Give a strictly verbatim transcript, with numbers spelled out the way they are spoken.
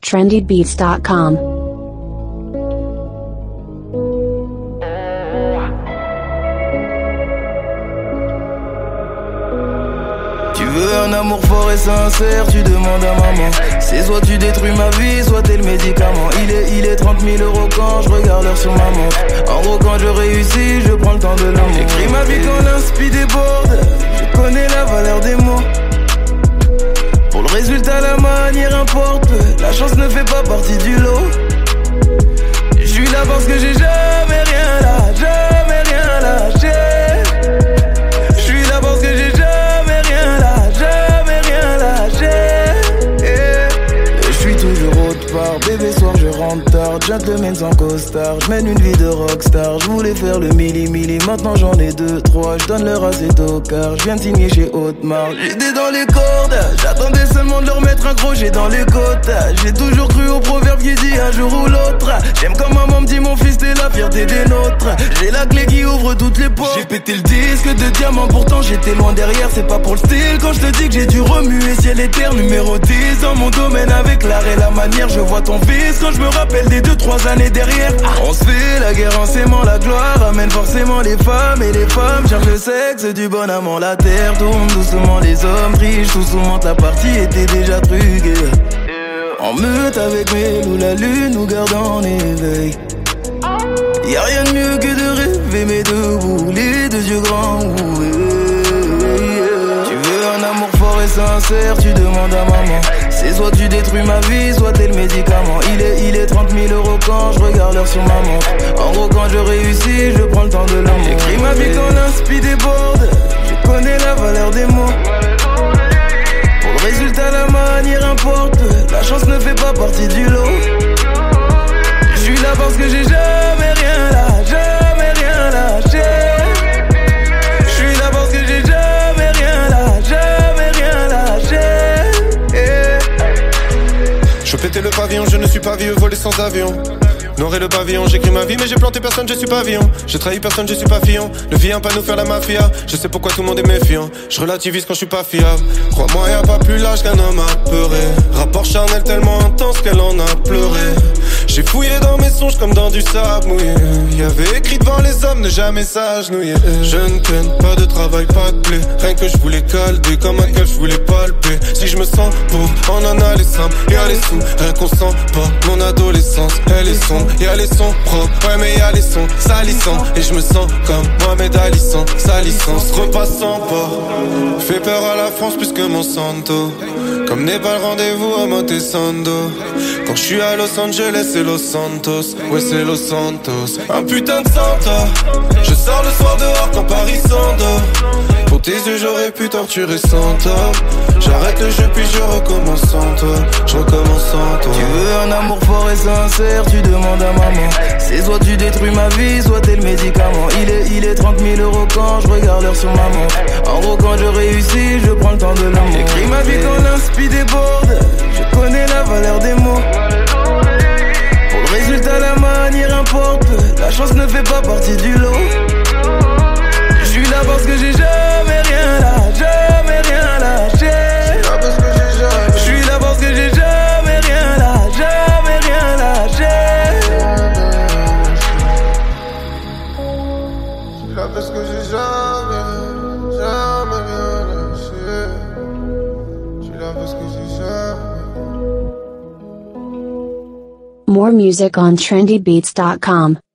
trendy beats dot com. Un amour fort et sincère, tu demandes à maman. C'est soit tu détruis ma vie, soit t'es le médicament. Il est, il est trente mille euros quand je regarde l'heure sur ma montre. En gros quand je réussis, je prends le temps de l'amour. J'écris ma vie quand l'inspi déborde. Je connais la valeur des mots. Pour le résultat, la manière importe peu. La chance ne fait pas partie du lot. Je suis là parce que j'ai jamais rien là, jamais rien lâché. Je suis là parce que j'ai jamais bébé soir je rentre tard, gentleman sans costard. Je mène une vie de rockstar, je voulais faire le milli milli. Maintenant j'en ai deux, trois, je donne leur à ces tocards. Je viens de signer chez Haute-Marque, j'étais dans les cordes. J'attendais seulement de leur mettre un crochet dans les côtes. J'ai toujours cru au proverbe qui dit un jour ou l'autre. J'aime quand maman me dit mon fils t'es la fierté des nôtres. J'ai la clé qui ouvre toutes les portes. J'ai pété le disque de diamant, pourtant j'étais loin derrière. C'est pas pour le style quand je te dis que j'ai dû remuer ciel et terre. Numéro dix dans mon domaine avec l'art et la manière. Je vois ton fils quand je me rappelle des deux trois années derrière. On se fait la guerre en s'aimant, la gloire amène forcément les femmes. Et les femmes cherchent le sexe du bon amant. La terre tourne doucement, les hommes trichent. Tout souvent la partie était déjà truquée. En meute avec mes loups, la lune nous garde en éveil. Y'a rien de mieux que de rêver mais debout, les deux yeux grands ouverts. Tu veux un amour fort et sincère, tu demandes à maman. C'est soit tu détruis ma vie, soit t'es le médicament. Il est, il est trente mille euros quand je regarde l'heure sur ma montre. En gros quand je réussis, je prends le temps de l'amour. J'écris ma vie quand l'inspi déborde. Je connais la valeur des mots. Pour le résultat, la manière importe peu. La chance ne fait pas partie du lot. Je suis là parce que j'ai jamais rien là, jamais rien lâché. Je suis là parce que j'ai jamais rien là, jamais rien lâché. Je pétais le pavillon, je ne suis pas vieux, volé sans avion. Noiré le pavillon, j'écris ma vie mais j'ai planté personne, je suis pavillon. J'ai trahi personne, je suis pas fiant. Ne viens pas nous faire la mafia, je sais pourquoi tout le monde est méfiant. Je relativise quand je suis pas fiable. Crois-moi y'a pas plus lâche qu'un homme apeuré. Rapport charnel tellement intense qu'elle en a pleuré. J'ai fouillé dans mes songes comme dans du sable mouillé. Y'avait écrit devant les hommes, ne jamais s'agenouiller. Je ne ken, pas de travail, pas de plaie. Rien que je voulais calder, comme un gueule je voulais palper. Si je me sens pauvre, on en a les simples, y'a les sous. Rien qu'on sent pas, mon adolescence, elle est sombre. Y'a les sons propres, ouais mais y'a les sons salissants. Et je me sens comme Mohamed Ali sans sa licence. Repassant pas, fait peur à la France plus que Monsanto. Comme n'est pas le rendez-vous à Montesando. Quand je suis à Los Angeles c'est Los Santos. Ouais c'est Los Santos. Un putain de Santa. Je sors le soir dehors quand Paris s'endort. Pour tes yeux j'aurais pu torturer sans tort. J'arrête le jeu puis je recommence sans toi. Je recommence sans toi. Tu veux un amour fort et sincère, tu demandes à maman. C'est soit tu détruis ma vie, soit t'es le médicament. Il est, il est trente mille euros quand je regarde l'heure sur ma montre. En gros quand je réussis, je prends le temps de l'amour. J'écris ma vie quand l'inspi déborde. Je connais la valeur des mots. Pour le résultat, la manière importe peu. La chance ne fait pas partie du lot. Je suis là parce que j'ai jamais rien là, jamais rien lâché. Je suis là parce que j'ai jamais rien là, jamais rien lâché. Je suis là parce que j'ai jamais, jamais rien lâché. Je suis là parce que j'ai jamais. More music on trendy beats dot com.